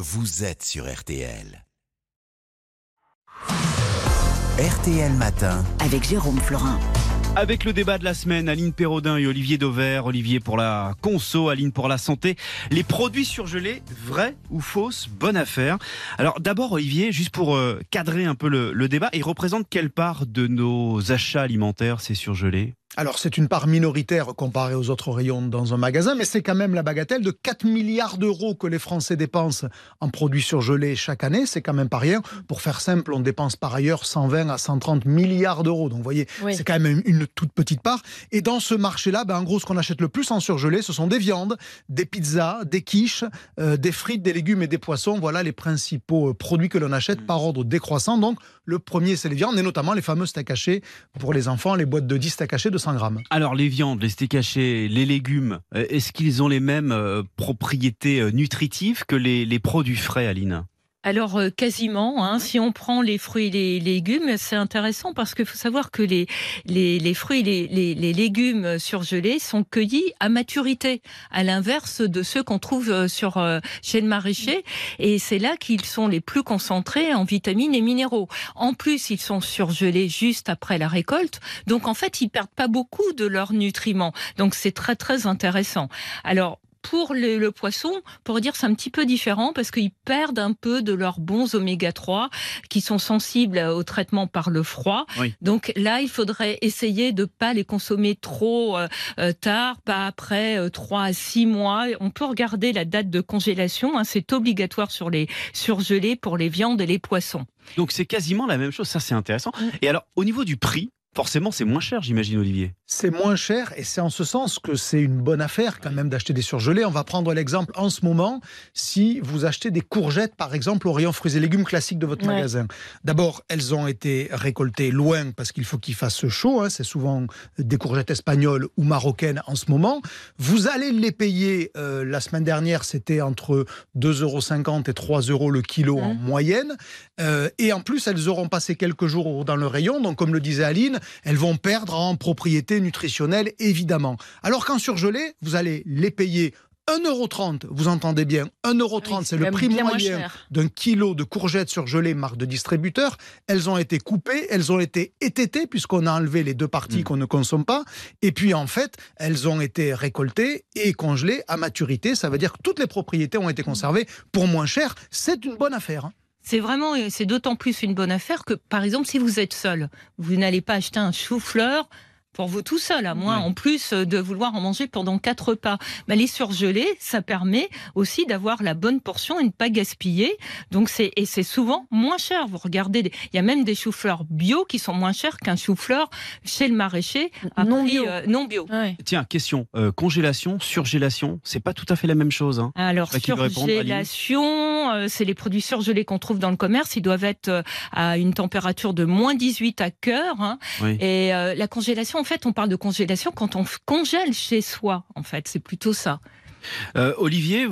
vous êtes sur RTL. RTL Matin avec Jérôme Florin. Avec le débat de la semaine, Aline Pérodin et Olivier Dauvert. Olivier pour la conso, Aline pour la santé. Les produits surgelés, vrais ou fausses, bonne affaire. Alors d'abord Olivier, juste pour cadrer un peu le débat, ils représentent quelle part de nos achats alimentaires ces surgelés ? Alors c'est une part minoritaire comparée aux autres rayons dans un magasin, mais c'est quand même la bagatelle de 4 milliards d'euros que les Français dépensent en produits surgelés chaque année. C'est quand même pas rien. Pour faire simple, on dépense par ailleurs 120 à 130 milliards d'euros. Donc vous voyez, c'est quand même une toute petite part. Et dans ce marché-là, en gros, ce qu'on achète le plus en surgelé, ce sont des viandes, des pizzas, des quiches, des frites, des légumes et des poissons. Voilà les principaux produits que l'on achète par ordre décroissant. Donc le premier, c'est les viandes, et notamment les fameux steaks hachés pour les enfants, les boîtes de 10 steaks hachés de 100 grammes. Alors les viandes, les steaks hachés, les légumes, est-ce qu'ils ont les mêmes propriétés nutritives que les produits frais, Aline ? Alors quasiment, si on prend les fruits et les légumes, c'est intéressant parce qu'il faut savoir que les fruits et les légumes surgelés sont cueillis à maturité, à l'inverse de ceux qu'on trouve chez le maraîcher, et c'est là qu'ils sont les plus concentrés en vitamines et minéraux. En plus, ils sont surgelés juste après la récolte, donc en fait, ils perdent pas beaucoup de leurs nutriments. Donc c'est très très intéressant. Alors pour le poisson, pour dire c'est un petit peu différent parce qu'ils perdent un peu de leurs bons oméga 3 qui sont sensibles au traitement par le froid. Oui. Donc là, il faudrait essayer de ne pas les consommer trop tard, pas après 3 à 6 mois. On peut regarder la date de congélation, c'est obligatoire sur les surgelés pour les viandes et les poissons. Donc c'est quasiment la même chose, ça c'est intéressant. Et alors au niveau du prix, forcément, c'est moins cher, j'imagine, Olivier. C'est moins cher et c'est en ce sens que c'est une bonne affaire quand même d'acheter des surgelés. On va prendre l'exemple en ce moment, si vous achetez des courgettes, par exemple, au rayon fruits et légumes classique de votre magasin. D'abord, elles ont été récoltées loin parce qu'il faut qu'il fasse chaud. C'est souvent des courgettes espagnoles ou marocaines en ce moment. Vous allez les payer, la semaine dernière, c'était entre 2,50 € et 3 € le kilo en moyenne. Et en plus, elles auront passé quelques jours dans le rayon. Donc, comme le disait Aline, elles vont perdre en propriété nutritionnelle, évidemment. Alors qu'en surgelé, vous allez les payer 1,30 €, vous entendez bien, 1,30 €, c'est le prix moyen d'un kilo de courgettes surgelées marque de distributeur. Elles ont été coupées, elles ont été étêtées, puisqu'on a enlevé les deux parties qu'on ne consomme pas. Et puis en fait, elles ont été récoltées et congelées à maturité. Ça veut dire que toutes les propriétés ont été conservées pour moins cher. C'est une bonne affaire. C'est d'autant plus une bonne affaire que, par exemple, si vous êtes seul, vous n'allez pas acheter un chou-fleur pour vous tout seul, à moins en plus de vouloir en manger pendant 4 repas. Mais les surgelés, ça permet aussi d'avoir la bonne portion et ne pas gaspiller. Donc c'est souvent moins cher. Vous regardez, il y a même des choux-fleurs bio qui sont moins chers qu'un chou-fleur chez le maraîcher non bio. Ouais. Tiens, question, congélation, surgélation, c'est pas tout à fait la même chose. Alors surgélation, c'est les produits surgelés qu'on trouve dans le commerce. Ils doivent être à une température de moins 18 à cœur. Et la congélation, en fait, on parle de congélation quand on congèle chez soi. En fait, c'est plutôt ça. Olivier,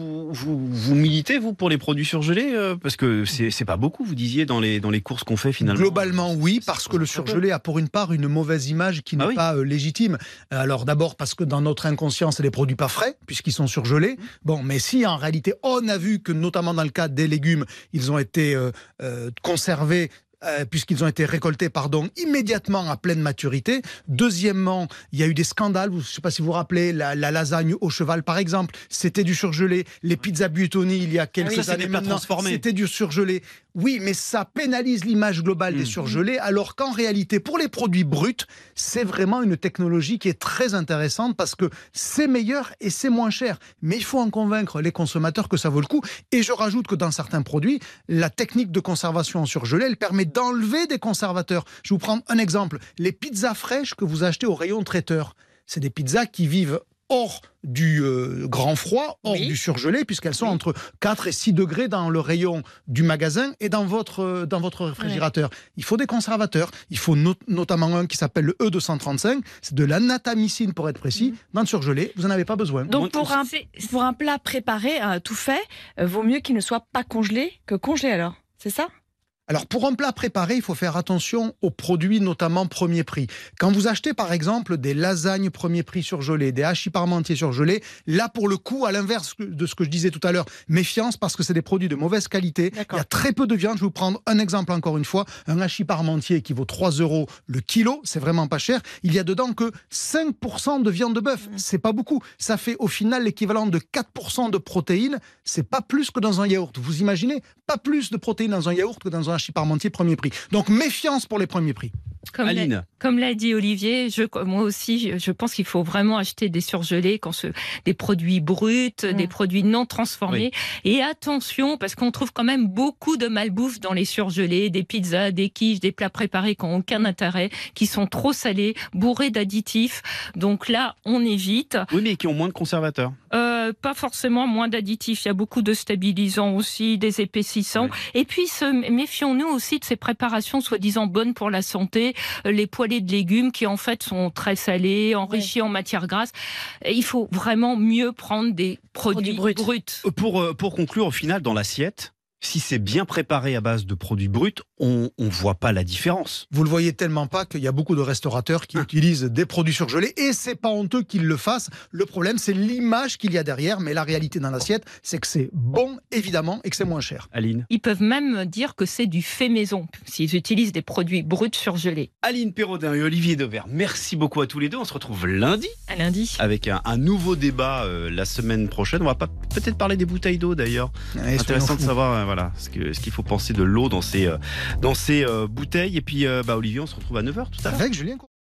vous militez, vous, pour les produits surgelés parce que c'est pas beaucoup, vous disiez, dans les courses qu'on fait, finalement. Globalement, oui, parce que le surgelé a pour une part une mauvaise image qui n'est pas légitime. Alors d'abord, parce que dans notre inconscient, c'est des produits pas frais, puisqu'ils sont surgelés. Bon, mais si, en réalité, on a vu que, notamment dans le cas des légumes, ils ont été conservés, puisqu'ils ont été récoltés immédiatement à pleine maturité. Deuxièmement, il y a eu des scandales. Je ne sais pas si vous vous rappelez, la lasagne au cheval, par exemple, c'était du surgelé. Les pizzas Buitoni, il y a quelques années maintenant, c'était du surgelé. Oui, mais ça pénalise l'image globale des surgelés, alors qu'en réalité, pour les produits bruts, c'est vraiment une technologie qui est très intéressante parce que c'est meilleur et c'est moins cher. Mais il faut en convaincre les consommateurs que ça vaut le coup. Et je rajoute que dans certains produits, la technique de conservation en surgelé, elle permet d'enlever des conservateurs. Je vais vous prendre un exemple. Les pizzas fraîches que vous achetez au rayon traiteur, c'est des pizzas qui vivent hors du grand froid, hors du surgelé, puisqu'elles sont entre 4 et 6 degrés dans le rayon du magasin et dans votre réfrigérateur. Il faut des conservateurs. Il faut notamment un qui s'appelle le E235. C'est de l'anatamycine, pour être précis. Dans le surgelé, vous n'en avez pas besoin. Donc pour un plat préparé, tout fait, vaut mieux qu'il ne soit pas congelé que congelé alors. C'est ça ? Alors pour un plat préparé, il faut faire attention aux produits notamment premier prix. Quand vous achetez par exemple des lasagnes premier prix surgelées, des hachis parmentiers surgelés, là pour le coup, à l'inverse de ce que je disais tout à l'heure, méfiance parce que c'est des produits de mauvaise qualité. Il y a très peu de viande. Je vais vous prendre un exemple encore une fois. Un hachis parmentier qui vaut 3 € le kilo, c'est vraiment pas cher. Il y a dedans que 5% de viande de bœuf. C'est pas beaucoup. Ça fait au final l'équivalent de 4% de protéines. C'est pas plus que dans un yaourt. Vous imaginez? Pas plus de protéines dans un yaourt que dans un hachis parmentier premier prix. Donc méfiance pour les premiers prix. Comme l'a dit Olivier, moi aussi, je pense qu'il faut vraiment acheter des surgelés, des produits bruts, des produits non transformés. Oui. Et attention, parce qu'on trouve quand même beaucoup de malbouffe dans les surgelés, des pizzas, des quiches, des plats préparés qui n'ont aucun intérêt, qui sont trop salés, bourrés d'additifs. Donc là, on évite. Oui, mais qui ont moins de conservateurs. Pas forcément moins d'additifs. Il y a beaucoup de stabilisants aussi, des épaississants. Oui. Et puis, méfions-nous aussi de ces préparations soi-disant bonnes pour la santé, les poêlées de légumes qui en fait sont très salés, enrichis en matière grasse. Il faut vraiment mieux prendre des produits bruts. Pour conclure, au final, dans l'assiette, si c'est bien préparé à base de produits bruts, on ne voit pas la différence. Vous le voyez tellement pas qu'il y a beaucoup de restaurateurs qui utilisent des produits surgelés et c'est pas honteux qu'ils le fassent. Le problème, c'est l'image qu'il y a derrière, mais la réalité dans l'assiette, c'est que c'est bon, évidemment, et que c'est moins cher. Aline. Ils peuvent même dire que c'est du fait maison, s'ils utilisent des produits bruts surgelés. Aline Perraudin et Olivier Dauvert, merci beaucoup à tous les deux. On se retrouve lundi. À lundi. Avec un nouveau débat la semaine prochaine. On va peut-être parler des bouteilles d'eau d'ailleurs. Ouais, intéressant de savoir voilà, ce qu'il faut penser de l'eau dans ces bouteilles. Et puis, Olivier, on se retrouve à 9h tout à l'heure. Avec Julien.